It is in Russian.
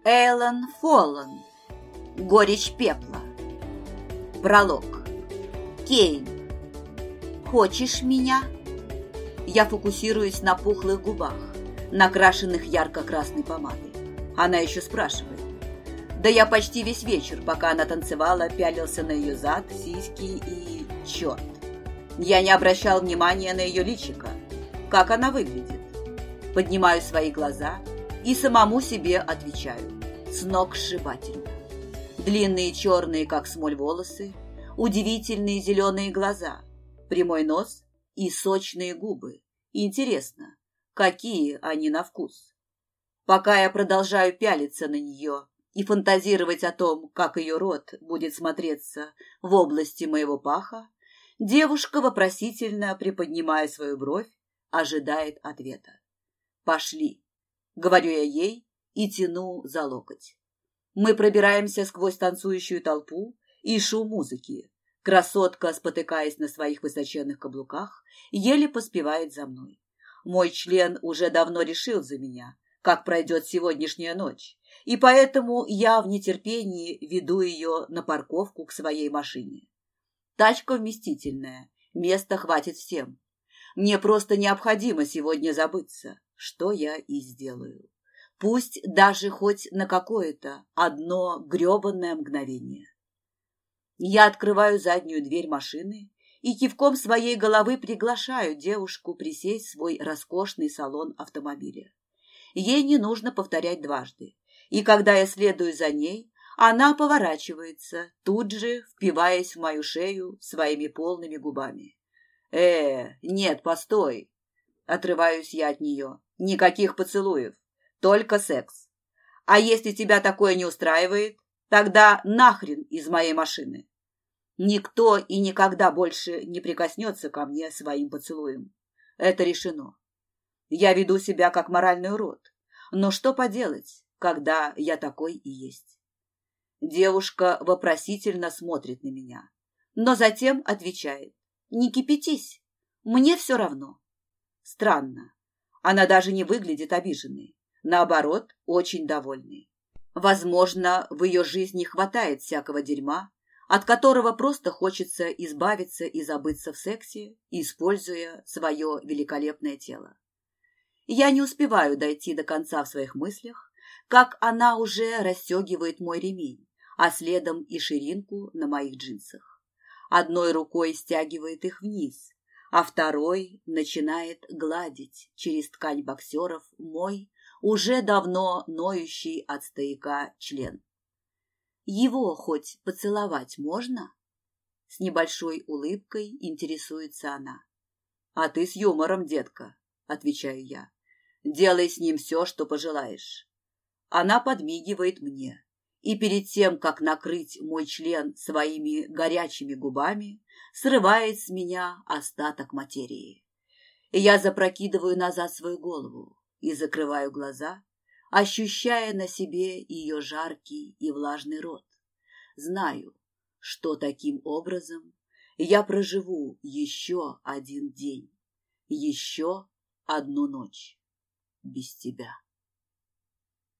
Эйлон Фоллан. Горечь пепла. Пролог. Кейн. Хочешь меня? Я фокусируюсь на пухлых губах, накрашенных ярко-красной помадой. Она еще спрашивает. Да я почти весь вечер, пока она танцевала, пялился на ее зад, сиськи и... черт. Я не обращал внимания на ее личико. Как она выглядит? Поднимаю свои глаза и самому себе отвечаю. Сногсшибательно. Длинные черные, как смоль, волосы, удивительные зеленые глаза, прямой нос и сочные губы. Интересно, какие они на вкус? Пока я продолжаю пялиться на нее и фантазировать о том, как ее рот будет смотреться в области моего паха, девушка, вопросительно приподнимая свою бровь, ожидает ответа. «Пошли», — говорю я ей и тяну за локоть. Мы пробираемся сквозь танцующую толпу и шум музыки. Красотка, спотыкаясь на своих высоченных каблуках, еле поспевает за мной. Мой член уже давно решил за меня, как пройдет сегодняшняя ночь, и поэтому я в нетерпении веду ее на парковку к своей машине. Тачка вместительная, места хватит всем. Мне просто необходимо сегодня забыться, что я и сделаю. Пусть даже хоть на какое-то одно грёбаное мгновение. Я открываю заднюю дверь машины и кивком своей головы приглашаю девушку присесть в свой роскошный салон автомобиля. Ей не нужно повторять дважды, и когда я следую за ней, она поворачивается, тут же впиваясь в мою шею своими полными губами. Нет, постой. Отрываюсь я от нее. Никаких поцелуев, только секс. А если тебя такое не устраивает, тогда нахрен из моей машины. Никто и никогда больше не прикоснется ко мне своим поцелуем. Это решено. Я веду себя как моральный урод. Но что поделать, когда я такой и есть? Девушка вопросительно смотрит на меня, но затем отвечает. Не кипятись, мне все равно. Странно, она даже не выглядит обиженной, наоборот, очень довольной. Возможно, в ее жизни хватает всякого дерьма, от которого просто хочется избавиться и забыться в сексе, используя свое великолепное тело. Я не успеваю дойти до конца в своих мыслях, как она уже расстегивает мой ремень, а следом и ширинку на моих джинсах. Одной рукой стягивает их вниз, а второй начинает гладить через ткань боксеров мой уже давно ноющий от стояка член. Его хоть поцеловать можно? С небольшой улыбкой интересуется она. А ты с юмором, детка, отвечаю я. Делай с ним все, что пожелаешь. Она подмигивает мне. И перед тем, как накрыть мой член своими горячими губами, срывает с меня остаток материи. Я запрокидываю назад свою голову и закрываю глаза, ощущая на себе ее жаркий и влажный рот. Знаю, что таким образом я проживу еще один день, еще одну ночь без тебя.